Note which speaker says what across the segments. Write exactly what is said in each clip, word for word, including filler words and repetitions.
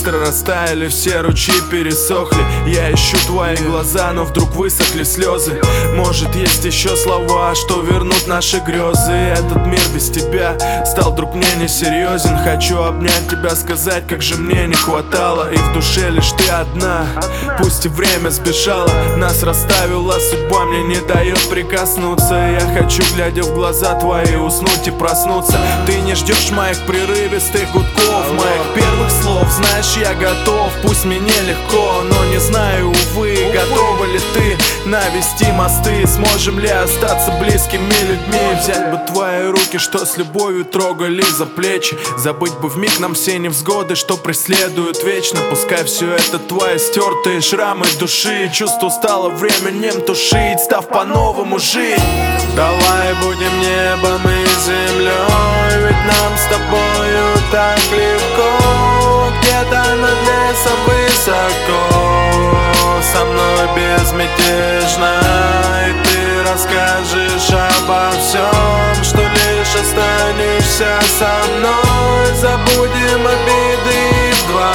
Speaker 1: быстро растаяли, все ручьи пересохли. Я ищу твои глаза, но вдруг высохли слезы. Может, есть еще слова, что вернут наши грезы. Этот мир без тебя стал вдруг мне несерьезен. Хочу обнять тебя, сказать, как же мне не хватало. И в душе лишь ты одна, пусть и время сбежало. Нас расставила судьба, мне не дает прикоснуться. Я хочу, глядя в глаза твои, уснуть и проснуться. Ты не ждешь моих прерывистых гудков, моих первых слов. Знаешь, я готов, пусть мне нелегко, но не знаю, увы, готова ли ты навести мосты. Сможем ли остаться близкими людьми? Взять бы твои руки, что с любовью трогали за плечи. Забыть бы вмиг нам все невзгоды, что преследуют вечно. Пускай все это твои стертые шрамы души. Чувство стало временем тушить, став по-новому жить. Давай будем небом и землей, ведь нам с тобою так легко. Где-то над лесом высоко, со мной безмятежно. И ты расскажешь обо всем, что лишь останешься со мной. Забудем обиды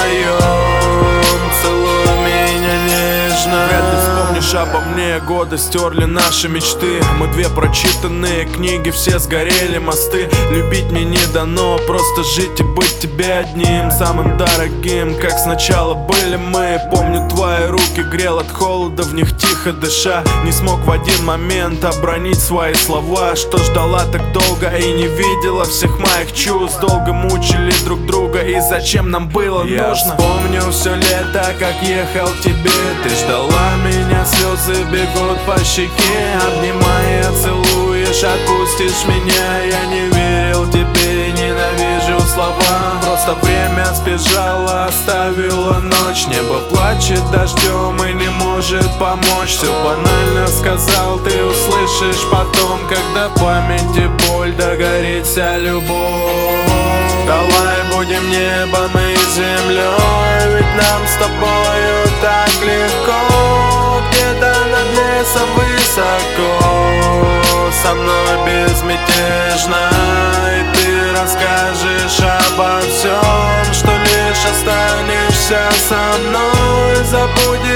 Speaker 1: вдвоем, целуй меня нежно. Вряд ли вспомнишь обо мне, годы стерли наши мечты. Мы две прочитанные книги, все сгорели мосты. Любить мне не дано, просто жить и быть тебе одним, самым дорогим, как сначала были мы. Помню, твои руки грел от холода, в них тихо дыша. Не смог в один момент обронить свои слова, что ждала так долго и не видела всех моих чувств. Долго мучили друг друга, и зачем нам было Я нужно? Вспомню все лето, как ехал к тебе. Ты ждала меня, слезы бегут по щеке. Обнимая, целуешь, отпустишь меня. Я не верил тебе, ненавижу слова. Просто время сбежало, оставила ночь. Небо плачет дождем и не может помочь. Все банально сказал, ты услышишь потом, когда в памяти боль догорит вся любовь. Давай будем небом и землей, ведь нам с тобою так легко. Где-то над лесом высоко, со мной безмятежно. И ты расскажешь обо всем, что лишь останешься со мной. Забудем